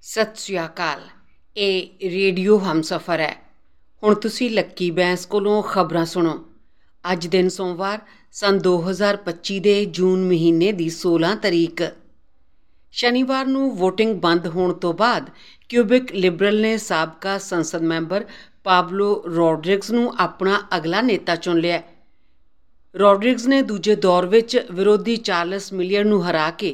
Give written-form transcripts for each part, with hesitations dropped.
ਸਤਿ ਸ਼੍ਰੀ ਅਕਾਲ। ਇਹ ਰੇਡੀਓ ਹਮਸਫ਼ਰ ਹੈ। ਹੁਣ ਤੁਸੀਂ ਲੱਕੀ ਬੈਂਸ ਕੋਲੋਂ ਖਬਰਾਂ ਸੁਣੋ। ਅੱਜ ਦਿਨ ਸੋਮਵਾਰ ਸੰਨ 2025 ਦੇ ਜੂਨ ਮਹੀਨੇ ਦੀ 16 ਤਰੀਕ। ਸ਼ਨੀਵਾਰ ਨੂੰ ਵੋਟਿੰਗ ਬੰਦ ਹੋਣ ਤੋਂ ਬਾਅਦ ਕਿਊਬਿਕ ਲਿਬਰਲ ਨੇ ਸਾਬਕਾ ਸੰਸਦ ਮੈਂਬਰ ਪਾਬਲੋ ਰੋਡਰਿਗਜ਼ ਨੂੰ ਆਪਣਾ ਅਗਲਾ ਨੇਤਾ ਚੁਣ ਲਿਆ। ਰੋਡਰਿਗਜ਼ ਨੇ ਦੂਜੇ ਦੌਰ ਵਿੱਚ ਵਿਰੋਧੀ ਚਾਰਲਸ ਮਿਲੀਅਰ ਨੂੰ ਹਰਾ ਕੇ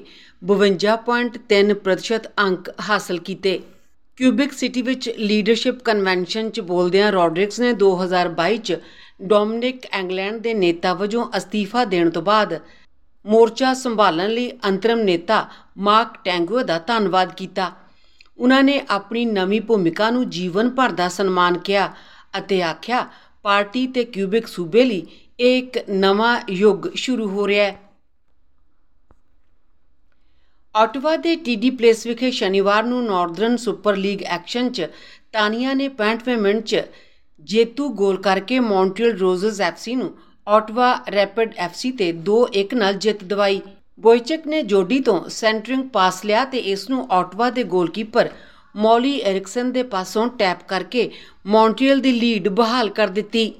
52.3% ਅੰਕ ਹਾਸਲ ਕੀਤੇ। ਕਿਊਬਿਕ ਸਿਟੀ ਵਿੱਚ ਲੀਡਰਸ਼ਿਪ ਕਨਵੈਨਸ਼ਨ 'ਚ ਬੋਲਦਿਆਂ ਰੋਡਰਿਗਜ਼ ਨੇ 2022 'ਚ ਡੋਮਿਨਿਕ ਇੰਗਲੈਂਡ ਦੇ ਨੇਤਾ ਵਜੋਂ ਅਸਤੀਫਾ ਦੇਣ ਤੋਂ ਬਾਅਦ ਮੋਰਚਾ ਸੰਭਾਲਣ ਲਈ ਅੰਤਰਿਮ ਨੇਤਾ ਮਾਰਕ ਟੈਂਗੂਏ ਦਾ ਧੰਨਵਾਦ ਕੀਤਾ। ਉਨ੍ਹਾਂ ਨੇ ਆਪਣੀ ਨਵੀਂ ਭੂਮਿਕਾ ਨੂੰ ਜੀਵਨ ਭਰ ਦਾ ਸਨਮਾਨ ਕਿਹਾ ਅਤੇ ਆਖਿਆ, ਪਾਰਟੀ ਤੇ ਕਿਊਬਿਕ ਸੂਬੇ ਲਈ ਇਹ ਇੱਕ ਨਵਾਂ ਯੁੱਗ ਸ਼ੁਰੂ ਹੋ ਰਿਹਾ ਹੈ। ਆਟਵਾ ਦੇ ਟੀਡੀ ਪਲੇਸ ਵਿਖੇ ਸ਼ਨੀਵਾਰ ਨੂੰ ਨਾਰਦਰਨ ਸੁਪਰ ਲੀਗ ਐਕਸ਼ਨ 'ਚ ਤਾਨੀਆ ਨੇ 65ਵੇਂ ਮਿੰਟ 'ਚ ਜੇਤੂ ਗੋਲ ਕਰਕੇ ਮੌਂਟਰੀਅਲ ਰੋਜ਼ਰਸ FC ਨੂੰ ਆਟਵਾ ਰੈਪਿਡ FC ਤੇ 2-1 ਨਾਲ ਜਿੱਤ ਦਿਵਾਈ। ਬੋਇਚਕ ਨੇ ਜੋਡੀ ਤੋਂ ਸੈਂਟਰਿੰਗ ਪਾਸ ਲਿਆ ਤੇ ਇਸ ਨੂੰ ਆਟਵਾ ਦੇ ਗੋਲਕੀਪਰ ਮੌਲੀ ਐਰਿਕਸਨ ਦੇ ਪਾਸੋਂ ਟੈਪ ਕਰਕੇ ਮੌਂਟਰੀਅਲ ਦੀ ਲੀਡ ਬਹਾਲ ਕਰ ਦਿੱਤੀ।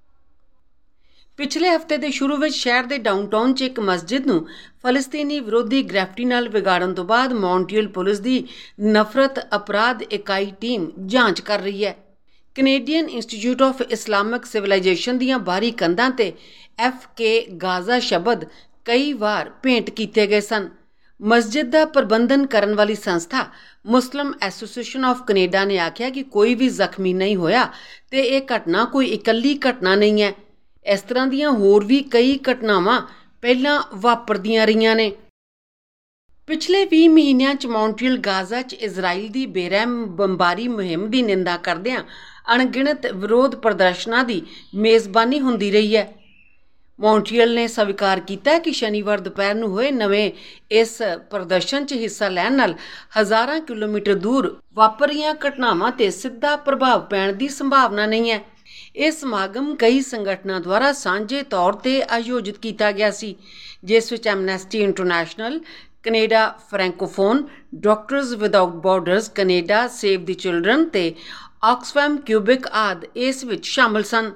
ਪਿਛਲੇ ਹਫ਼ਤੇ ਦੇ ਸ਼ੁਰੂ ਵਿੱਚ ਸ਼ਹਿਰ ਦੇ ਡਾਊਨਟਾਊਨ 'ਚ ਇੱਕ ਮਸਜਿਦ ਨੂੰ ਫਲਸਤੀਨੀ ਵਿਰੋਧੀ ਗ੍ਰੈਫਟੀ ਨਾਲ ਵਿਗਾੜਨ ਤੋਂ ਬਾਅਦ ਮੌਂਟਰੀਅਲ ਪੁਲਿਸ ਦੀ ਨਫ਼ਰਤ ਅਪਰਾਧ ਇਕਾਈ ਟੀਮ ਜਾਂਚ ਕਰ ਰਹੀ ਹੈ। Canadian Institute of Islamic Civilisation ਦੀਆਂ ਬਾਹਰੀ ਕੰਧਾਂ ਤੇ FK ਗਾਜ਼ਾ ਸ਼ਬਦ ਕਈ ਵਾਰ ਭੇਂਟ ਕੀਤੇ ਗਏ ਸਨ। ਮਸਜਿਦ ਦਾ ਪ੍ਰਬੰਧਨ ਕਰਨ ਵਾਲੀ ਸੰਸਥਾ ਮੁਸਲਿਮ ਐਸੋਸੀਏਸ਼ਨ ਆਫ ਕੈਨੇਡਾ ਨੇ ਆਖਿਆ ਕਿ ਕੋਈ ਵੀ ਜ਼ਖਮੀ ਨਹੀਂ ਹੋਇਆ ਤੇ ਇਹ ਘਟਨਾ ਕੋਈ ਇਕੱਲੀ ਘਟਨਾ ਨਹੀਂ ਹੈ। ਇਸ ਤਰ੍ਹਾਂ ਦੀਆਂ ਹੋਰ ਵੀ ਕਈ ਘਟਨਾਵਾਂ ਪਹਿਲਾਂ ਵਾਪਰਦੀਆਂ ਰਹੀਆਂ ਨੇ। ਪਿਛਲੇ 20 ਮਹੀਨਿਆਂ 'ਚ ਮੌਂਟਰੀਅਲ ਗਾਜ਼ਾ 'ਚ ਇਜ਼ਰਾਈਲ ਦੀ ਬੇਰਹਿਮ ਬੰਬਾਰੀ ਮੁਹਿੰਮ ਦੀ ਨਿੰਦਾ ਕਰਦਿਆਂ ਅਣਗਿਣਤ ਵਿਰੋਧ ਪ੍ਰਦਰਸ਼ਨਾਂ ਦੀ ਮੇਜ਼ਬਾਨੀ ਹੁੰਦੀ ਰਹੀ ਹੈ। ਮੌਂਟਰੀਅਲ ਨੇ ਸਵੀਕਾਰ ਕੀਤਾ ਕਿ ਸ਼ਨੀਵਾਰ ਦੁਪਹਿਰ ਨੂੰ ਹੋਏ ਨਵੇਂ ਇਸ ਪ੍ਰਦਰਸ਼ਨ 'ਚ ਹਿੱਸਾ ਲੈਣ ਨਾਲ ਹਜ਼ਾਰਾਂ ਕਿਲੋਮੀਟਰ ਦੂਰ ਵਾਪਰ ਰਹੀਆਂ ਘਟਨਾਵਾਂ 'ਤੇ ਸਿੱਧਾ ਪ੍ਰਭਾਵ ਪੈਣ ਦੀ ਸੰਭਾਵਨਾ ਨਹੀਂ ਹੈ। ਇਹ ਸਮਾਗਮ ਕਈ ਸੰਗਠਨਾਂ ਦੁਆਰਾ ਸਾਂਝੇ ਤੌਰ 'ਤੇ ਆਯੋਜਿਤ ਕੀਤਾ ਗਿਆ ਸੀ, ਜਿਸ ਵਿੱਚ Amnesty International, Canada francophone, Doctors Without Borders Canada, Save the Children ਤੇ ਆਕਸਫੈਮ ਕਿਊਬਿਕ ਆਦਿ ਇਸ ਵਿੱਚ ਸ਼ਾਮਲ ਸਨ।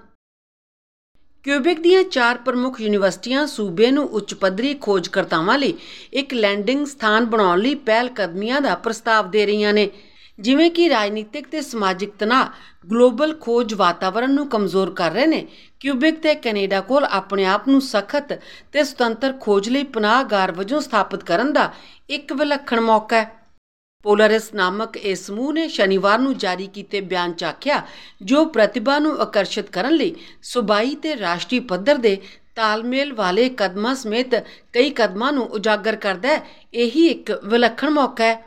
ਕਿਊਬਿਕ ਦੀਆਂ 4 ਪ੍ਰਮੁੱਖ ਯੂਨੀਵਰਸਿਟੀਆਂ ਸੂਬੇ ਨੂੰ ਉੱਚ ਪੱਧਰੀ ਖੋਜਕਰਤਾਵਾਂ ਲਈ ਇੱਕ ਲੈਂਡਿੰਗ ਸਥਾਨ ਬਣਾਉਣ ਲਈ ਪਹਿਲ ਕਦਮੀਆਂ ਦਾ ਪ੍ਰਸਤਾਵ ਦੇ ਰਹੀਆਂ ਨੇ, ਜਿਵੇਂ ਕਿ ਰਾਜਨੀਤਿਕ ਤੇ ਸਮਾਜਿਕ ਤਣਾਅ ਗਲੋਬਲ ਖੋਜ ਵਾਤਾਵਰਣ ਨੂੰ ਕਮਜ਼ੋਰ ਕਰ ਰਹੇ ਨੇ। ਕਿਊਬਿਕ ਤੇ ਕੈਨੇਡਾ ਕੋਲ ਆਪਣੇ ਆਪ ਨੂੰ ਸਖਤ ਤੇ ਸੁਤੰਤਰ ਖੋਜ ਲਈ ਪਨਾਹਗਾਰ ਵਜੋਂ ਸਥਾਪਿਤ ਕਰਨ ਦਾ ਇੱਕ ਵਿਲੱਖਣ ਮੌਕਾ ਹੈ। ਪੋਲਾਰਿਸ ਨਾਮਕ ਇਸ ਸਮੂਹ ਨੇ ਸ਼ਨੀਵਾਰ ਨੂੰ ਜਾਰੀ ਕੀਤੇ ਬਿਆਨ 'ਚ ਆਖਿਆ, ਜੋ ਪ੍ਰਤਿਭਾ ਨੂੰ ਆਕਰਸ਼ਿਤ ਕਰਨ ਲਈ ਸੂਬਾਈ ਤੇ ਰਾਸ਼ਟਰੀ ਪੱਧਰ ਦੇ ਤਾਲਮੇਲ ਵਾਲੇ ਕਦਮਾਂ ਸਮੇਤ ਕਈ ਕਦਮਾਂ ਨੂੰ ਉਜਾਗਰ ਕਰਦਾ ਹੈ। ਇਹੀ ਇੱਕ ਵਿਲੱਖਣ ਮੌਕਾ ਹੈ।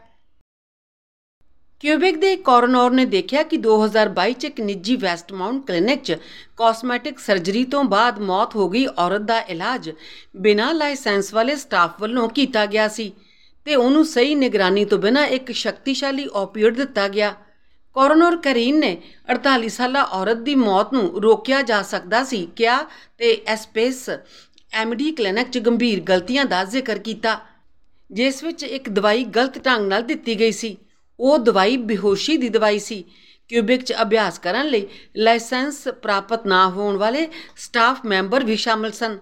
ਕਿਊਬਿਕ ਦੇ ਕੋਰੋਨਰ ਨੇ ਦੇਖਿਆ ਕਿ 2022 'ਚ ਇੱਕ ਨਿੱਜੀ ਵੈਸਟਮਾਊਂਟ ਕਲੀਨਿਕ 'ਚ ਕਾਸਮੈਟਿਕ ਸਰਜਰੀ ਤੋਂ ਬਾਅਦ ਮੌਤ ਹੋ ਗਈ ਔਰਤ ਦਾ ਇਲਾਜ ਬਿਨਾਂ ਲਾਇਸੈਂਸ ਵਾਲੇ ਸਟਾਫ ਵੱਲੋਂ ਕੀਤਾ ਗਿਆ ਸੀ ਤੇ ਉਹਨੂੰ ਸਹੀ ਨਿਗਰਾਨੀ ਤੋਂ ਬਿਨਾਂ ਇੱਕ ਸ਼ਕਤੀਸ਼ਾਲੀ ਓਪੀਓਇਡ ਦਿੱਤਾ ਗਿਆ। ਕੋਰੋਨਰ ਕਰੀਨ ਨੇ 48 ਸਾਲਾ ਔਰਤ ਦੀ ਮੌਤ ਨੂੰ ਰੋਕਿਆ ਜਾ ਸਕਦਾ ਸੀ ਕਿਹਾ ਤੇ ਐਸਪੇਸ MD ਕਲੀਨਿਕ 'ਚ ਗੰਭੀਰ ਗਲਤੀਆਂ ਦਾ ਜ਼ਿਕਰ ਕੀਤਾ, ਜਿਸ ਵਿੱਚ ਇੱਕ ਦਵਾਈ ਗਲਤ ਢੰਗ ਨਾਲ ਦਿੱਤੀ ਗਈ ਸੀ। ਉਹ ਦਵਾਈ ਬੇਹੋਸ਼ੀ ਦੀ ਦਵਾਈ ਸੀ। ਕਿਊਬਿਕ 'ਚ ਅਭਿਆਸ ਕਰਨ ਲਈ ਲਾਇਸੈਂਸ ਪ੍ਰਾਪਤ ਨਾ ਹੋਣ ਵਾਲੇ ਸਟਾਫ ਮੈਂਬਰ ਵੀ ਸ਼ਾਮਲ ਸਨ।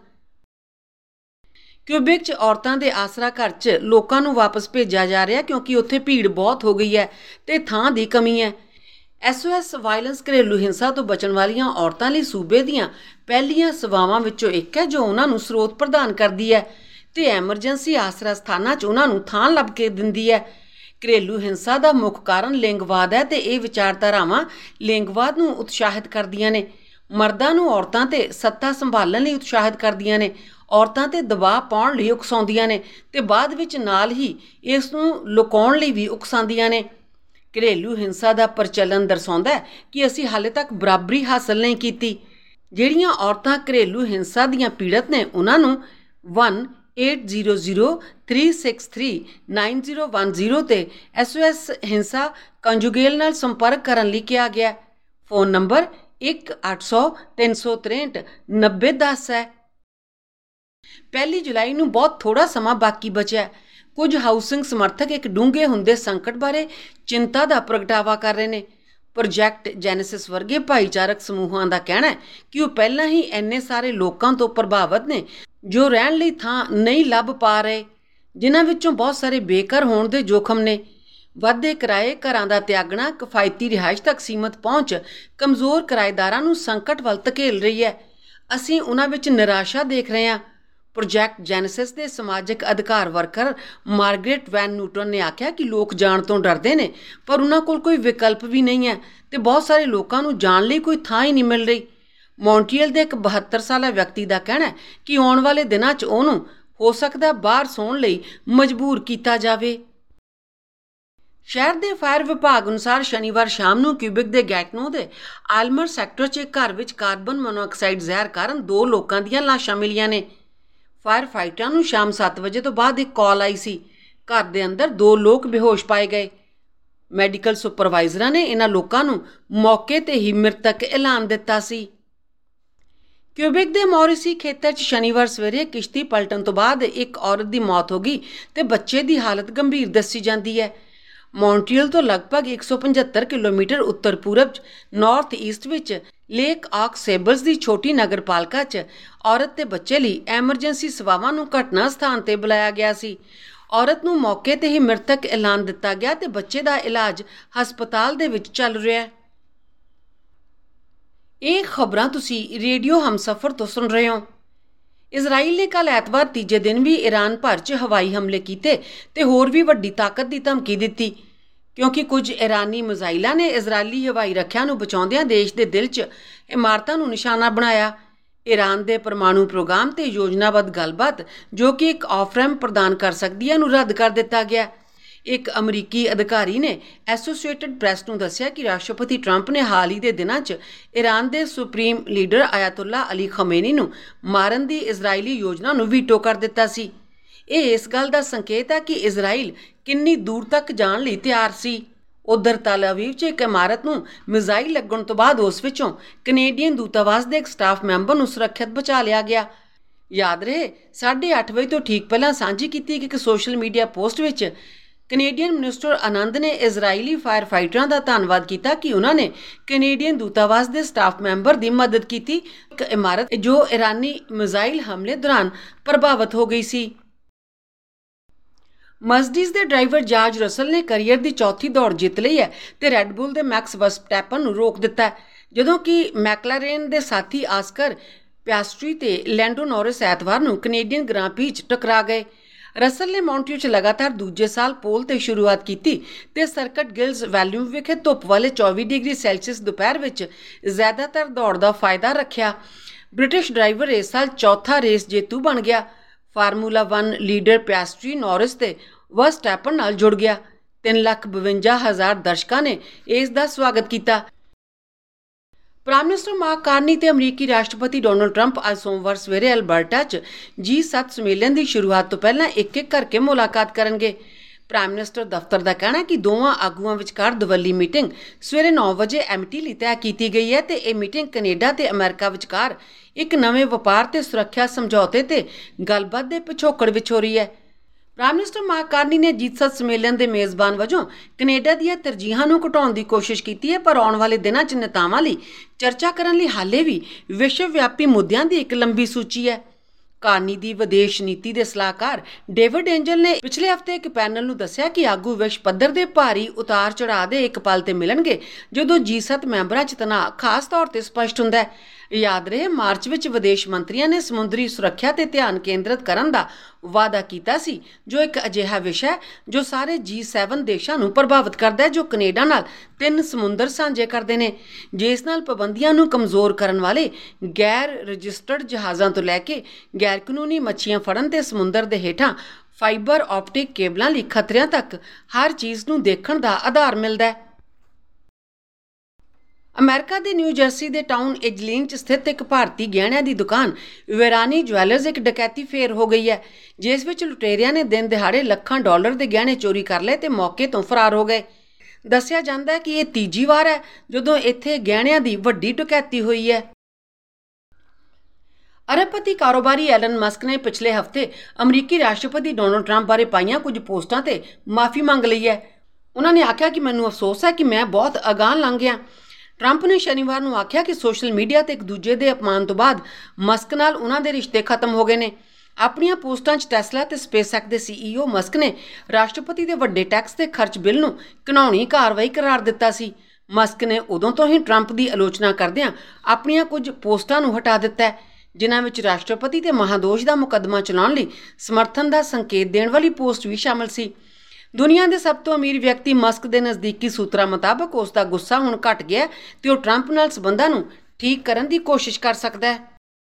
ਕਿਊਬਿਕ 'ਚ ਔਰਤਾਂ ਦੇ ਆਸਰਾ ਘਰ 'ਚ ਲੋਕਾਂ ਨੂੰ ਵਾਪਸ ਭੇਜਿਆ ਜਾ ਰਿਹਾ ਕਿਉਂਕਿ ਉੱਥੇ ਭੀੜ ਬਹੁਤ ਹੋ ਗਈ ਹੈ ਤੇ ਥਾਂ ਦੀ ਕਮੀ ਹੈ। SOS ਵਾਇਲੈਂਸ ਘਰੇਲੂ ਹਿੰਸਾ ਤੋਂ ਬਚਣ ਵਾਲੀਆਂ ਔਰਤਾਂ ਲਈ ਸੂਬੇ ਦੀਆਂ ਪਹਿਲੀਆਂ ਸੇਵਾਵਾਂ ਵਿੱਚੋਂ ਇੱਕ ਹੈ, ਜੋ ਉਹਨਾਂ ਨੂੰ ਸਰੋਤ ਪ੍ਰਦਾਨ ਕਰਦੀ ਹੈ ਤੇ ਐਮਰਜੈਂਸੀ ਆਸਰਾ ਸਥਾਨਾਂ 'ਚ ਉਹਨਾਂ ਨੂੰ ਥਾਂ ਲੱਭ ਕੇ ਦਿੰਦੀ ਹੈ। ਘਰੇਲੂ ਹਿੰਸਾ ਦਾ ਮੁੱਖ ਕਾਰਨ ਲਿੰਗਵਾਦ ਹੈ ਤੇ ਇਹ ਵਿਚਾਰਧਾਰਾਵਾਂ ਲਿੰਗਵਾਦ ਨੂੰ ਉਤਸ਼ਾਹਿਤ ਕਰਦੀਆਂ ਨੇ, ਮਰਦਾਂ ਨੂੰ ਔਰਤਾਂ ਤੇ ਸੱਤਾ ਸੰਭਾਲਣ ਲਈ ਉਤਸ਼ਾਹਿਤ ਕਰਦੀਆਂ ਨੇ, ਔਰਤਾਂ ਤੇ ਦਬਾਅ ਪਾਉਣ ਲਈ ਉਕਸਾਉਂਦੀਆਂ ਨੇ ਤੇ ਬਾਅਦ ਵਿੱਚ ਨਾਲ ਹੀ ਇਸ ਨੂੰ ਲੁਕਾਉਣ ਲਈ ਵੀ ਉਕਸਾਉਂਦੀਆਂ ਨੇ। ਘਰੇਲੂ ਹਿੰਸਾ ਦਾ ਪ੍ਰਚਲਨ ਦਰਸਾਉਂਦਾ ਹੈ ਕਿ ਅਸੀਂ ਹਾਲੇ ਤੱਕ ਬਰਾਬਰੀ ਹਾਸਲ ਨਹੀਂ ਕੀਤੀ। ਜਿਹੜੀਆਂ ਔਰਤਾਂ ਘਰੇਲੂ ਹਿੰਸਾ ਦੀਆਂ ਪੀੜਤ ਨੇ ਉਹਨਾਂ ਨੂੰ 1-800-363-9010 ਤੇ SOS ਹਿੰਸਾ ਕੰਜੂਗੇਲ ਨਾਲ ਸੰਪਰਕ ਕਰਨ ਲਈ ਕਿਹਾ ਗਿਆ। ਫੋਨ ਨੰਬਰ 1-800-363-9010 ਹੈ। 1 ਜੁਲਾਈ ਨੂੰ ਬਹੁਤ ਥੋੜਾ ਸਮਾਂ ਬਾਕੀ ਬਚਿਆ। ਕੁਝ ਹਾਊਸਿੰਗ ਸਮਰਥਕ ਇੱਕ ਡੂੰਘੇ ਹੁੰਦੇ ਸੰਕਟ ਬਾਰੇ ਚਿੰਤਾ ਦਾ ਪ੍ਰਗਟਾਵਾ ਕਰ ਰਹੇ ਨੇ। ਪ੍ਰੋਜੈਕਟ ਜੈਨੇਸਿਸ ਵਰਗੇ ਭਾਈਚਾਰਕ ਸਮੂਹਾਂ ਦਾ ਕਹਿਣਾ ਹੈ ਕਿ ਉਹ ਪਹਿਲਾਂ ਹੀ ਇੰਨੇ ਸਾਰੇ ਲੋਕਾਂ ਤੋਂ ਪ੍ਰਭਾਵਿਤ ਨੇ ਜੋ ਰਹਿਣ ਲਈ ਥਾਂ ਨਹੀਂ ਲੱਭ ਪਾ ਰਹੇ, ਜਿਨ੍ਹਾਂ ਵਿੱਚੋਂ ਬਹੁਤ ਸਾਰੇ ਬੇਘਰ ਹੋਣ ਦੇ ਜੋਖਮ ਨੇ। ਵੱਧਦੇ ਕਿਰਾਏ, ਘਰਾਂ ਦਾ ਤਿਆਗਣਾ, ਕਿਫਾਇਤੀ ਰਿਹਾਇਸ਼ ਤੱਕ ਸੀਮਤ ਪਹੁੰਚ ਕਮਜ਼ੋਰ ਕਿਰਾਏਦਾਰਾਂ ਨੂੰ ਸੰਕਟ ਵੱਲ ਧਕੇਲ ਰਹੀ ਹੈ। ਅਸੀਂ ਉਹਨਾਂ ਵਿੱਚ ਨਿਰਾਸ਼ਾ ਦੇਖ ਰਹੇ ਹਾਂ। ਪ੍ਰੋਜੈਕਟ ਜੈਨੇਸਿਸ ਦੇ ਸਮਾਜਿਕ ਅਧਿਕਾਰ ਵਰਕਰ ਮਾਰਗਰੇਟ ਵੈਨ ਨਿਊਟਨ ਨੇ ਆਖਿਆ ਕਿ ਲੋਕ ਜਾਣ ਤੋਂ ਡਰਦੇ ਨੇ, ਪਰ ਉਹਨਾਂ ਕੋਲ ਕੋਈ ਵਿਕਲਪ ਵੀ ਨਹੀਂ ਹੈ ਤੇ ਬਹੁਤ ਸਾਰੇ ਲੋਕਾਂ ਨੂੰ ਜਾਣ ਲਈ ਕੋਈ ਥਾਂ ਹੀ ਨਹੀਂ ਮਿਲ ਰਹੀ। ਮੌਂਟਰੀਅਲ ਦੇ ਇੱਕ 72 ਸਾਲਾ ਵਿਅਕਤੀ ਦਾ ਕਹਿਣਾ ਹੈ ਕਿ ਆਉਣ ਵਾਲੇ ਦਿਨਾਂ 'ਚ ਉਹਨੂੰ ਹੋ ਸਕਦਾ ਬਾਹਰ ਸੌਣ ਲਈ ਮਜਬੂਰ ਕੀਤਾ ਜਾਵੇ। ਸ਼ਹਿਰ ਦੇ ਫਾਇਰ ਵਿਭਾਗ ਅਨੁਸਾਰ ਸ਼ਨੀਵਾਰ ਸ਼ਾਮ ਨੂੰ ਕਿਊਬਿਕ ਦੇ ਗੈਟਨੋ ਦੇ ਆਲਮਰ ਸੈਕਟਰ 'ਚ ਇੱਕ ਘਰ ਵਿੱਚ ਕਾਰਬਨ ਮੋਨੋਆਕਸਾਈਡ ਜ਼ਹਿਰ ਕਾਰਨ 2 ਲੋਕਾਂ ਦੀਆਂ ਲਾਸ਼ਾਂ ਮਿਲੀਆਂ ਨੇ। ਫਾਇਰ ਫਾਈਟਰਾਂ ਨੂੰ ਸ਼ਾਮ 7 ਵਜੇ ਤੋਂ ਬਾਅਦ ਇੱਕ ਕਾਲ ਆਈ ਸੀ। ਘਰ ਦੇ ਅੰਦਰ 2 ਲੋਕ ਬੇਹੋਸ਼ ਪਾਏ ਗਏ। ਮੈਡੀਕਲ ਸੁਪਰਵਾਈਜ਼ਰਾਂ ਨੇ ਇਹਨਾਂ ਲੋਕਾਂ ਨੂੰ ਮੌਕੇ ਤੇ ਹੀ ਮ੍ਰਿਤਕ ਐਲਾਨ ਦਿੱਤਾ ਸੀ। ਕਿਊਬਿਕ ਦੇ ਮੌਰਿਸੀ ਖੇਤਰ 'ਚ ਸ਼ਨੀਵਾਰ ਸਵੇਰੇ ਕਿਸ਼ਤੀ ਪਲਟਣ ਤੋਂ ਬਾਅਦ ਇੱਕ ਔਰਤ ਦੀ ਮੌਤ ਹੋ ਗਈ ਤੇ ਬੱਚੇ ਦੀ ਹਾਲਤ ਗੰਭੀਰ ਦੱਸੀ ਜਾਂਦੀ ਹੈ। ਮੌਂਟਰੀਅਲ ਤੋਂ ਲਗਭਗ 175 ਕਿਲੋਮੀਟਰ ਉੱਤਰ ਪੂਰਬ 'ਚ ਨਾਰਥ ਈਸਟ ਵਿੱਚ ਲੇਕ ਆਕ ਸੇਬਲਸ ਦੀ ਛੋਟੀ ਨਗਰਪਾਲਿਕਾ 'ਚ ਔਰਤ ਤੇ ਬੱਚੇ ਲਈ ਐਮਰਜੈਂਸੀ ਸੇਵਾਵਾਂ ਨੂੰ ਘਟਨਾ ਸਥਾਨ ਤੇ ਬੁਲਾਇਆ ਗਿਆ ਸੀ। ਔਰਤ ਨੂੰ ਮੌਕੇ ਤੇ ਹੀ ਮ੍ਰਿਤਕ ਐਲਾਨ ਦਿੱਤਾ ਗਿਆ ਤੇ ਬੱਚੇ ਦਾ ਇਲਾਜ ਹਸਪਤਾਲ ਦੇ ਵਿੱਚ ਚੱਲ ਰਿਹਾ ਹੈ। ਇਹ ਖਬਰਾਂ ਤੁਸੀਂ ਰੇਡੀਓ ਹਮਸਫਰ ਤੋਂ ਸੁਣ ਰਹੇ ਹੋ। ਇਜ਼ਰਾਈਲ ਨੇ ਕੱਲ੍ਹ ਐਤਵਾਰ ਤੀਜੇ ਦਿਨ ਵੀ ਈਰਾਨ ਭਰ 'ਚ ਹਵਾਈ ਹਮਲੇ ਕੀਤੇ ਤੇ ਹੋਰ ਵੀ ਵੱਡੀ ਤਾਕਤ ਦੀ ਧਮਕੀ ਦਿੱਤੀ, ਕਿਉਂਕਿ ਕੁਝ ਈਰਾਨੀ ਮਿਜ਼ਾਈਲਾਂ ਨੇ ਇਜ਼ਰਾਈਲੀ ਹਵਾਈ ਰੱਖਿਆ ਨੂੰ ਬਚਾਉਂਦਿਆਂ ਦੇਸ਼ ਦੇ ਦਿਲ 'ਚ ਇਮਾਰਤਾਂ ਨੂੰ ਨਿਸ਼ਾਨਾ ਬਣਾਇਆ। ਈਰਾਨ ਦੇ ਪਰਮਾਣੂ ਪ੍ਰੋਗਰਾਮ ਤੇ ਯੋਜਨਾਬੱਧ ਗੱਲਬਾਤ, ਜੋ ਕਿ ਇੱਕ ਆਫ ਰੈਂਪ ਪ੍ਰਦਾਨ ਕਰ ਸਕਦੀ ਹੈ, ਨੂੰ ਰੱਦ ਕਰ ਦਿੱਤਾ ਗਿਆ। ਇੱਕ ਅਮਰੀਕੀ ਅਧਿਕਾਰੀ ਨੇ ਐਸੋਸੀਏਟਡ ਪ੍ਰੈਸ ਨੂੰ ਦੱਸਿਆ ਕਿ ਰਾਸ਼ਟਰਪਤੀ ਟਰੰਪ ਨੇ ਹਾਲ ਹੀ ਦੇ ਦਿਨਾਂ 'ਚ ਈਰਾਨ ਦੇ supreme leader Ayatollah Ali Khamenei ਨੂੰ ਮਾਰਨ ਦੀ ਇਜ਼ਰਾਈਲੀ ਯੋਜਨਾ ਨੂੰ ਵੀਟੋ ਕਰ ਦਿੱਤਾ ਸੀ। ਇਹ ਇਸ ਗੱਲ ਦਾ ਸੰਕੇਤ ਹੈ ਕਿ ਇਜ਼ਰਾਈਲ ਕਿੰਨੀ ਦੂਰ ਤੱਕ ਜਾਣ ਲਈ ਤਿਆਰ ਸੀ। ਉਧਰ ਤਲ ਅਵੀਵ 'ਚ ਇੱਕ ਇਮਾਰਤ ਨੂੰ ਮਿਜ਼ਾਈਲ ਲੱਗਣ ਤੋਂ ਬਾਅਦ ਉਸ ਵਿੱਚੋਂ ਕੈਨੇਡੀਅਨ ਦੂਤਾਵਾਸ ਦੇ ਇੱਕ ਸਟਾਫ ਮੈਂਬਰ ਨੂੰ ਸੁਰੱਖਿਅਤ ਬਚਾ ਲਿਆ ਗਿਆ। ਯਾਦ ਰਹੇ 8:30 ਵਜੇ ਤੋਂ ਠੀਕ ਪਹਿਲਾਂ ਸਾਂਝੀ ਕੀਤੀ ਇੱਕ ਸੋਸ਼ਲ ਮੀਡੀਆ ਪੋਸਟ ਵਿੱਚ ਕੈਨੇਡੀਅਨ ਮਿਨਿਸਟਰ ਆਨੰਦ ਨੇ ਇਜ਼ਰਾਈਲੀ ਫਾਇਰ ਫਾਈਟਰਾਂ ਦਾ ਧੰਨਵਾਦ ਕੀਤਾ ਕਿ ਉਹਨਾਂ ਨੇ ਕੈਨੇਡੀਅਨ ਦੂਤਾਵਾਸ ਦੇ ਸਟਾਫ ਮੈਂਬਰ ਦੀ ਮਦਦ ਕੀਤੀ। ਇੱਕ ਇਮਾਰਤ ਜੋ ਇਰਾਨੀ ਮਿਜ਼ਾਈਲ ਹਮਲੇ ਦੌਰਾਨ ਪ੍ਰਭਾਵਿਤ ਹੋ ਗਈ ਸੀ। ਮਰਸੀਡੀਜ਼ ਦੇ ਡਰਾਈਵਰ ਜਾਰਜ ਰਸਲ ਨੇ ਕਰੀਅਰ ਦੀ ਚੌਥੀ ਦੌੜ ਜਿੱਤ ਲਈ ਹੈ ਤੇ ਰੈੱਡ ਬੁੱਲ ਦੇ ਮੈਕਸ ਵਰਸਟੈਪਨ ਨੂੰ ਰੋਕ ਦਿੱਤਾ ਹੈ, ਜਦੋਂ ਕਿ ਮੈਕਲਾਰੇਨ ਦੇ ਸਾਥੀ ਆਸਕਰ ਪਿਆਸਟਰੀ ਤੇ ਲੈਂਡੋ ਨੋਰਿਸ ਐਤਵਾਰ ਨੂੰ ਕੈਨੇਡੀਅਨ ਗ੍ਰਾਂ ਪ੍ਰੀ 'ਚ ਟਕਰਾ ਗਏ। ਰਸਲ ਨੇ ਮੌਂਟਰੀਓ 'ਚ ਲਗਾਤਾਰ ਦੂਜੇ ਸਾਲ ਪੋਲ ਤੇ ਸ਼ੁਰੂਆਤ ਕੀਤੀ ਤੇ ਸਰਕਟ ਗਿਲਸ ਵੈਲਿਊਮ ਵਿਖੇ ਧੁੱਪ ਵਾਲੇ 24 ਡਿਗਰੀ ਸੈਲਸੀਅਸ ਦੁਪਹਿਰ ਵਿੱਚ ਜ਼ਿਆਦਾਤਰ ਦੌੜ ਦਾ ਫਾਇਦਾ ਰੱਖਿਆ। ਬ੍ਰਿਟਿਸ਼ ਡਰਾਈਵਰ ਇਸ ਸਾਲ ਚੌਥਾ ਰੇਸ ਜੇਤੂ ਬਣ ਗਿਆ। ਫਾਰਮੂਲਾ 1 ਲੀਡਰ ਪਿਆਸਟਰੀ ਨੋਰਿਸ ਤੇ ਵਰਸਟੈਪਨ ਨਾਲ ਜੁੜ ਗਿਆ। 3,52,000 ਦਰਸ਼ਕਾਂ ਨੇ ਇਸ ਦਾ ਸਵਾਗਤ ਕੀਤਾ। ਪ੍ਰਾਈਮ ਮਿਨਿਸਟਰ ਮਾਰਕ ਕਾਰਨੀ ਤੇ ਅਮਰੀਕੀ ਰਾਸ਼ਟਰਪਤੀ ਡੋਨਲਡ ਟਰੰਪ ਅੱਜ ਸੋਮਵਾਰ ਸਵੇਰੇ ਅਲਬਰਟਾ 'ਚ G7 ਸੰਮੇਲਨ ਦੀ ਸ਼ੁਰੂਆਤ ਤੋਂ ਪਹਿਲਾਂ ਇੱਕ-ਇੱਕ ਕਰਕੇ ਮੁਲਾਕਾਤ ਕਰਨਗੇ। ਪ੍ਰਾਈਮ ਮਿਨਿਸਟਰ ਦਫ਼ਤਰ ਦਾ ਕਹਿਣਾ ਕਿ ਦੋਵਾਂ ਆਗੂਆਂ ਵਿਚਕਾਰ ਦਵੱਲੀ ਮੀਟਿੰਗ ਸਵੇਰੇ 9 ਵਜੇ MT ਲਈ ਤੈਅ ਕੀਤੀ ਗਈ ਹੈ ਤੇ ਇਹ ਮੀਟਿੰਗ ਕੈਨੇਡਾ ਤੇ ਅਮਰੀਕਾ ਵਿਚਕਾਰ ਇੱਕ ਨਵੇਂ ਵਪਾਰ ਤੇ ਸੁਰੱਖਿਆ ਸਮਝੌਤੇ ਤੇ ਗੱਲਬਾਤ ਦੇ ਪਿਛੋਕੜ ਵਿੱਚ ਹੋ ਰਹੀ ਹੈ। ਪ੍ਰਾਈਮ ਮਿਨਿਸਟਰ ਮਾਰਕ ਕਾਰਨੀ ਨੇ G7 ਸੰਮੇਲਨ ਦੇ ਮੇਜ਼ਬਾਨ ਵਜੋਂ ਕੈਨੇਡਾ ਦੀਆਂ ਤਰਜੀਹਾਂ ਨੂੰ ਘਟਾਉਣ ਦੀ ਕੋਸ਼ਿਸ਼ ਕੀਤੀ ਹੈ, ਪਰ ਆਉਣ ਵਾਲੇ ਦਿਨਾਂ 'ਚ ਨੇਤਾਵਾਂ ਲਈ ਚਰਚਾ ਕਰਨ ਲਈ ਹਾਲੇ ਵੀ ਵਿਸ਼ਵ ਵਿਆਪੀ ਮੁੱਦਿਆਂ ਦੀ ਇੱਕ ਲੰਬੀ ਸੂਚੀ ਹੈ। ਕਾਰਨੀ ਦੀ ਵਿਦੇਸ਼ ਨੀਤੀ ਦੇ ਸਲਾਹਕਾਰ ਡੇਵਿਡ ਐਂਜਲ ਨੇ ਪਿਛਲੇ ਹਫ਼ਤੇ ਇੱਕ ਪੈਨਲ ਨੂੰ ਦੱਸਿਆ ਕਿ ਆਗੂ ਵਿਸ਼ਵ ਪੱਧਰ ਦੇ ਭਾਰੀ ਉਤਾਰ ਚੜਾਅ ਦੇ ਇੱਕ ਪਲ ਤੇ ਮਿਲਣਗੇ ਜਦੋਂ G7 ਮੈਂਬਰਾਂ 'ਚ ਤਣਾਅ ਖਾਸ ਤੌਰ ਤੇ ਸਪਸ਼ਟ ਹੁੰਦਾ ਹੈ। ਯਾਦ ਰਹੇ ਮਾਰਚ ਵਿੱਚ ਵਿਦੇਸ਼ ਮੰਤਰੀਆਂ ਨੇ ਸਮੁੰਦਰੀ ਸੁਰੱਖਿਆ ਤੇ ਧਿਆਨ ਕੇਂਦਰਿਤ ਕਰਨ ਦਾ ਵਾਅਦਾ ਕੀਤਾ ਸੀ, ਜੋ ਇੱਕ ਅਜਿਹਾ ਵਿਸ਼ਾ ਹੈ ਜੋ ਸਾਰੇ G7 ਦੇਸ਼ਾਂ ਨੂੰ ਪ੍ਰਭਾਵਿਤ ਕਰਦਾ ਹੈ, ਜੋ ਕੈਨੇਡਾ ਨਾਲ 3 ਸਮੁੰਦਰ ਸਾਂਝੇ ਕਰਦੇ ਨੇ, ਜਿਸ ਨਾਲ ਪਾਬੰਦੀਆਂ ਨੂੰ ਕਮਜ਼ੋਰ ਕਰਨ ਵਾਲੇ ਗੈਰ ਰਜਿਸਟਰਡ ਜਹਾਜ਼ਾਂ ਤੋਂ ਲੈ ਕੇ ਗੈਰ ਕਾਨੂੰਨੀ ਮੱਛੀਆਂ ਫੜਨ ਤੇ ਸਮੁੰਦਰ ਦੇ ਹੇਠਾਂ ਫਾਈਬਰ ਆਪਟਿਕ ਕੇਬਲਾਂ ਲਈ ਖਤਰਿਆਂ ਤੱਕ ਹਰ ਚੀਜ਼ ਨੂੰ ਦੇਖਣ ਦਾ ਆਧਾਰ ਮਿਲਦਾ ਹੈ। ਅਮਰੀਕਾ ਦੇ ਨਿਊ ਜਰਸੀ ਦੇ ਟਾਊਨ ਏਜਲੀਨ 'ਚ ਸਥਿਤ ਇੱਕ ਭਾਰਤੀ ਗਹਿਣਿਆਂ ਦੀ ਦੁਕਾਨ ਵੇਰਾਨੀ ਜਵੈਲਰਜ਼ ਇੱਕ ਡਕੈਤੀ ਫੇਰ ਹੋ ਗਈ ਹੈ, ਜਿਸ ਵਿੱਚ ਲੁਟੇਰਿਆਂ ਨੇ ਦਿਨ ਦਿਹਾੜੇ ਲੱਖਾਂ ਡਾਲਰ ਦੇ ਗਹਿਣੇ ਚੋਰੀ ਕਰ ਲਏ ਤੇ ਮੌਕੇ ਤੋਂ ਫਰਾਰ ਹੋ ਗਏ। ਦੱਸਿਆ ਜਾਂਦਾ ਹੈ ਕਿ ਇਹ ਤੀਜੀ ਵਾਰ ਹੈ ਜਦੋਂ ਇੱਥੇ ਗਹਿਣਿਆਂ ਦੀ ਵੱਡੀ ਡਕੈਤੀ ਹੋਈ ਹੈ। ਅਰਬਪਤੀ ਕਾਰੋਬਾਰੀ ਐਲਨ ਮਸਕ ਨੇ ਪਿਛਲੇ ਹਫ਼ਤੇ ਅਮਰੀਕੀ ਰਾਸ਼ਟਰਪਤੀ ਡੋਨਲਡ ਟਰੰਪ ਬਾਰੇ ਪਾਈਆਂ ਕੁਝ ਪੋਸਟਾਂ ਤੇ ਮਾਫੀ ਮੰਗ ਲਈ ਹੈ। ਉਹਨਾਂ ਨੇ ਆਖਿਆ ਕਿ ਮੈਨੂੰ ਅਫਸੋਸ ਹੈ ਕਿ ਮੈਂ ਬਹੁਤ ਅਗਾਂਹ ਲੰਘ ਗਿਆ। ਟਰੰਪ ਨੇ ਸ਼ਨੀਵਾਰ ਨੂੰ ਆਖਿਆ ਕਿ ਸੋਸ਼ਲ ਮੀਡੀਆ ਤੇ ਇੱਕ ਦੂਜੇ ਦੇ ਅਪਮਾਨ ਤੋਂ ਬਾਅਦ ਮਸਕ ਨਾਲ ਉਹਨਾਂ ਦੇ ਰਿਸ਼ਤੇ ਖਤਮ ਹੋ ਗਏ ਨੇ। ਆਪਣੀਆਂ ਪੋਸਟਾਂ 'ਚ ਟੈਸਲਾ ਤੇ ਸਪੇਸਐਕਸ ਦੇ CEO ਮਸਕ ਨੇ ਰਾਸ਼ਟਰਪਤੀ ਦੇ ਵੱਡੇ ਟੈਕਸ ਤੇ ਖਰਚ ਬਿੱਲ ਨੂੰ ਘਿਨਾਉਣੀ ਕਾਰਵਾਈ ਕਰਾਰ ਦਿੱਤਾ ਸੀ। ਮਸਕ ਨੇ ਉਦੋਂ ਤੋਂ ਹੀ ਟਰੰਪ ਦੀ ਆਲੋਚਨਾ ਕਰਦਿਆਂ ਆਪਣੀਆਂ ਕੁਝ ਪੋਸਟਾਂ ਨੂੰ ਹਟਾ ਦਿੱਤਾ ਹੈ, ਜਿਨ੍ਹਾਂ ਵਿੱਚ ਰਾਸ਼ਟਰਪਤੀ ਤੇ ਮਹਾਦੋਸ਼ ਦਾ ਮੁਕੱਦਮਾ ਚਲਾਉਣ ਲਈ ਸਮਰਥਨ ਦਾ ਸੰਕੇਤ ਦੇਣ ਵਾਲੀ ਪੋਸਟ ਵੀ ਸ਼ਾਮਲ ਸੀ। ਦੁਨੀਆ ਦੇ ਸਭ ਤੋਂ ਅਮੀਰ ਵਿਅਕਤੀ ਮਸਕ ਦੇ ਨਜ਼ਦੀਕੀ ਸੂਤਰਾਂ ਮੁਤਾਬਕ ਉਸ ਦਾ ਗੁੱਸਾ ਹੁਣ ਘਟ ਗਿਆ ਤੇ ਉਹ ਟਰੰਪ ਨਾਲ ਸਬੰਧਾਂ ਨੂੰ ਠੀਕ ਕਰਨ ਦੀ ਕੋਸ਼ਿਸ਼ ਕਰ ਸਕਦਾ ਹੈ।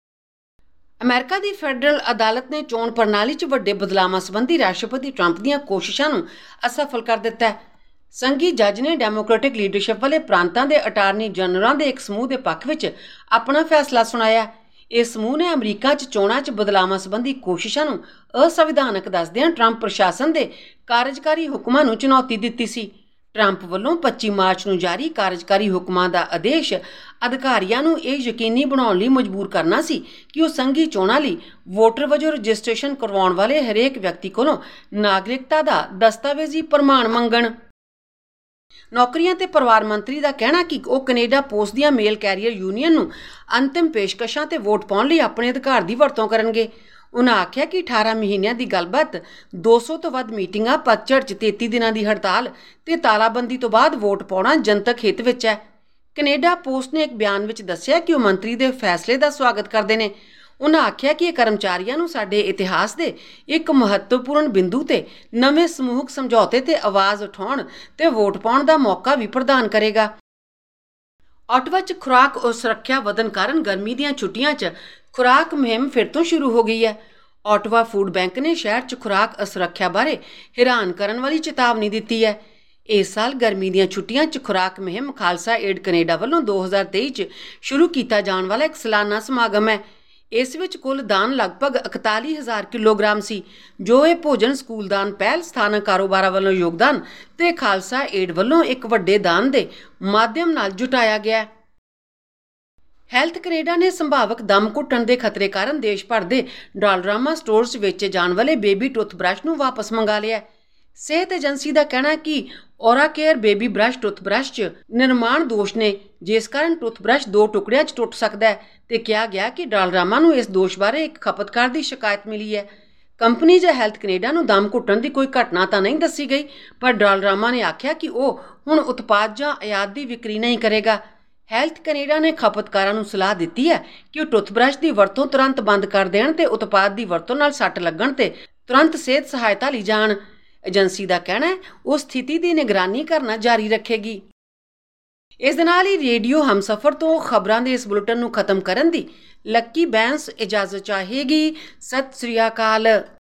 ਅਮਰੀਕਾ ਦੀ ਫੈਡਰਲ ਅਦਾਲਤ ਨੇ ਚੋਣ ਪ੍ਰਣਾਲੀ 'ਚ ਵੱਡੇ ਬਦਲਾਵਾਂ ਸੰਬੰਧੀ ਰਾਸ਼ਟਰਪਤੀ ਟਰੰਪ ਦੀਆਂ ਕੋਸ਼ਿਸ਼ਾਂ ਨੂੰ ਅਸਫਲ ਕਰ ਦਿੱਤਾ ਹੈ। ਸੰਘੀ ਜੱਜ ਨੇ ਡੈਮੋਕ੍ਰੈਟਿਕ ਲੀਡਰਸ਼ਿਪ ਵਾਲੇ ਪ੍ਰਾਂਤਾਂ ਦੇ ਅਟਾਰਨੀ ਜਨਰਲਾਂ ਦੇ ਇੱਕ ਸਮੂਹ ਦੇ ਪੱਖ ਵਿੱਚ ਆਪਣਾ ਫੈਸਲਾ ਸੁਣਾਇਆ। ਇਸ ਸਮੂਹ ਨੇ ਅਮਰੀਕਾ 'ਚ ਚੋਣਾਂ 'ਚ ਬਦਲਾਵਾਂ ਸੰਬੰਧੀ ਕੋਸ਼ਿਸ਼ਾਂ ਨੂੰ ਅਸੰਵਿਧਾਨਕ ਦੱਸਦਿਆਂ ਟਰੰਪ ਪ੍ਰਸ਼ਾਸਨ ਦੇ ਕਾਰਜਕਾਰੀ ਹੁਕਮਾਂ ਨੂੰ ਚੁਣੌਤੀ ਦਿੱਤੀ ਸੀ। ਟਰੰਪ ਵੱਲੋਂ 25 ਮਾਰਚ ਨੂੰ ਜਾਰੀ ਕਾਰਜਕਾਰੀ ਹੁਕਮਾਂ ਦਾ ਆਦੇਸ਼ ਅਧਿਕਾਰੀਆਂ ਨੂੰ ਇਹ ਯਕੀਨੀ ਬਣਾਉਣ ਲਈ ਮਜਬੂਰ ਕਰਨਾ ਸੀ ਕਿ ਉਹ ਸੰਘੀ ਚੋਣਾਂ ਲਈ ਵੋਟਰ ਵਜੋਂ ਰਜਿਸਟ੍ਰੇਸ਼ਨ ਕਰਵਾਉਣ ਵਾਲੇ ਹਰੇਕ ਵਿਅਕਤੀ ਕੋਲੋਂ ਨਾਗਰਿਕਤਾ ਦਾ ਦਸਤਾਵੇਜ਼ੀ ਪ੍ਰਮਾਣ ਮੰਗਣ। ਨੌਕਰੀਆਂ ਤੇ ਪਰਿਵਾਰ ਮੰਤਰੀ ਦਾ ਕਹਿਣਾ ਕਿ ਉਹ ਕੈਨੇਡਾ ਪੋਸਟ ਦੀਆਂ ਮੇਲ ਕੈਰੀਅਰ ਯੂਨੀਅਨ ਨੂੰ ਅੰਤਿਮ ਪੇਸ਼ਕਸ਼ਾਂ ਤੇ ਵੋਟ ਪਾਉਣ ਲਈ ਆਪਣੇ ਅਧਿਕਾਰ ਦੀ ਵਰਤੋਂ ਕਰਨਗੇ। ਉਨ੍ਹਾਂ ਆਖਿਆ ਕਿ 18 ਮਹੀਨਿਆਂ ਦੀ ਗੱਲਬਾਤ, 200 ਤੋਂ ਵੱਧ ਮੀਟਿੰਗਾਂ, ਪਤਝੜ 'ਚ 33 ਦਿਨਾਂ ਦੀ ਹੜਤਾਲ ਤੇ ਤਾਲਾਬੰਦੀ ਤੋਂ ਬਾਅਦ ਵੋਟ ਪਾਉਣਾ ਜਨਤਕ ਹਿੱਤ ਵਿੱਚ ਹੈ। ਕੈਨੇਡਾ ਪੋਸਟ ਨੇ ਇੱਕ ਬਿਆਨ ਵਿੱਚ ਦੱਸਿਆ ਕਿ ਉਹ ਮੰਤਰੀ ਦੇ ਫੈਸਲੇ ਦਾ ਸਵਾਗਤ ਕਰਦੇ ਨੇ। ਉਨ੍ਹਾਂ ਆਖਿਆ ਕਿ ਇਹ ਕਰਮਚਾਰੀਆਂ ਨੂੰ ਸਾਡੇ ਇਤਿਹਾਸ ਦੇ ਇੱਕ ਮਹੱਤਵਪੂਰਨ ਬਿੰਦੂ ਤੇ ਨਵੇਂ ਸਮੂਹਕ ਸਮਝੌਤੇ ਤੇ ਆਵਾਜ਼ ਉਠਾਉਣ ਤੇ ਵੋਟ ਪਾਉਣ ਦਾ ਮੌਕਾ ਵੀ ਪ੍ਰਦਾਨ ਕਰੇਗਾ। ਆਟਵਾ 'ਚ ਖੁਰਾਕ ਸੁਰੱਖਿਆ ਵਧਣ ਕਾਰਨ ਗਰਮੀ ਦੀਆਂ ਛੁੱਟੀਆਂ 'ਚ ਖੁਰਾਕ ਮੁਹਿੰਮ ਫਿਰ ਤੋਂ ਸ਼ੁਰੂ ਹੋ ਗਈ ਹੈ। ਆਟਵਾ ਫੂਡ ਬੈਂਕ ਨੇ ਸ਼ਹਿਰ 'ਚ ਖੁਰਾਕ ਅਸੁਰੱਖਿਆ ਬਾਰੇ ਹੈਰਾਨ ਕਰਨ ਵਾਲੀ ਚੇਤਾਵਨੀ ਦਿੱਤੀ ਹੈ। ਇਸ ਸਾਲ ਗਰਮੀ ਦੀਆਂ ਛੁੱਟੀਆਂ 'ਚ ਖੁਰਾਕ ਮੁਹਿੰਮ ਖਾਲਸਾ ਏਡ ਕੈਨੇਡਾ ਵੱਲੋਂ 2023 'ਚ ਸ਼ੁਰੂ ਕੀਤਾ ਜਾਣ ਵਾਲਾ ਇੱਕ ਸਾਲਾਨਾ ਸਮਾਗਮ ਹੈ। ਇਸ ਵਿੱਚ ਕੁੱਲ ਦਾਨ ਲਗਭਗ 41,000 ਕਿਲੋਗ੍ਰਾਮ ਸੀ, ਜੋ ਇਹ ਭੋਜਨ ਸਕੂਲਦਾਨ ਪਹਿਲ, ਸਥਾਨਕ ਕਾਰੋਬਾਰਾਂ ਵੱਲੋਂ ਯੋਗਦਾਨ ਤੇ ਖਾਲਸਾ ਏਡ ਵੱਲੋਂ ਇੱਕ ਵੱਡੇ ਦਾਨ ਦੇ ਮਾਧਿਅਮ ਨਾਲ ਜੁਟਾਇਆ ਗਿਆ। ਹੈਲਥ ਕੈਨੇਡਾ ਨੇ ਸੰਭਾਵਕ ਦਮ ਘੁੱਟਣ ਦੇ ਖਤਰੇ ਕਾਰਨ ਦੇਸ਼ ਭਰ ਦੇ ਡਾਲਰਾਮਾ ਸਟੋਰਸ 'ਚ ਵੇਚੇ ਜਾਣ ਵਾਲੇ ਬੇਬੀ ਟੁੱਥਬ੍ਰਸ਼ ਨੂੰ ਵਾਪਸ ਮੰਗਾ ਲਿਆ। ਸਿਹਤ ਏਜੰਸੀ ਦਾ ਕਹਿਣਾ ਹੈ ਕਿ ਓਰਾਕੇਅਰ ਬੇਬੀ ਬ੍ਰਸ਼ ਟੁੱਥਬ੍ਰਸ਼ 'ਚ ਨਿਰਮਾਣ ਦੋਸ਼ ਨੇ, ਜਿਸ ਕਾਰਨ ਟੁੱਥਬ੍ਰਸ਼ 2 ਟੁਕੜਿਆਂ 'ਚ ਟੁੱਟ ਸਕਦਾ ਹੈ ਤੇ ਕਿਹਾ ਗਿਆ ਕਿ ਡਾਲਰਾਮਾ ਨੂੰ ਇਸ ਦੋਸ਼ ਬਾਰੇ ਇੱਕ ਖਪਤਕਾਰ ਦੀ ਸ਼ਿਕਾਇਤ ਮਿਲੀ ਹੈ। ਕੰਪਨੀ ਜਾਂ ਹੈਲਥ ਕੈਨੇਡਾ ਨੂੰ ਦਮ ਘੁੱਟਣ ਦੀ ਕੋਈ ਘਟਨਾ ਤਾਂ ਨਹੀਂ ਦੱਸੀ ਗਈ, ਪਰ ਡਾਲਰਾਮਾ ਨੇ ਆਖਿਆ ਕਿ ਉਹ ਹੁਣ ਉਤਪਾਦ ਜਾਂ ਆਯਾਤ ਦੀ ਵਿਕਰੀ ਨਹੀਂ ਕਰੇਗਾ। ਹੈਲਥ ਕੈਨੇਡਾ ਨੇ ਖਪਤਕਾਰਾਂ ਨੂੰ ਸਲਾਹ ਦਿੱਤੀ ਹੈ ਕਿ ਉਹ ਟੁੱਥਬ੍ਰਸ਼ ਦੀ ਵਰਤੋਂ ਤੁਰੰਤ ਬੰਦ ਕਰ ਦੇਣ ਤੇ ਉਤਪਾਦ ਦੀ ਵਰਤੋਂ ਨਾਲ ਸੱਟ ਲੱਗਣ ਤੇ ਤੁਰੰਤ ਸਿਹਤ ਸਹਾਇਤਾ ਲਈ ਜਾਣ। ਏਜੰਸੀ ਦਾ ਕਹਿਣਾ ਹੈ ਉਹ ਸਥਿਤੀ ਦੀ ਨਿਗਰਾਨੀ ਕਰਨਾ ਜਾਰੀ ਰੱਖੇਗੀ। ਇਸ ਦੇ ਨਾਲ ਹੀ ਰੇਡੀਓ ਹਮਸਫਰ ਤੋਂ ਖਬਰਾਂ ਦੇ ਇਸ ਬੁਲੇਟਿਨ ਨੂੰ ਖਤਮ ਕਰਨ ਦੀ ਲੱਕੀ ਬੈਂਸ ਇਜਾਜ਼ਤ ਚਾਹੇਗੀ। ਸਤਿ ਸ੍ਰੀ ਅਕਾਲ।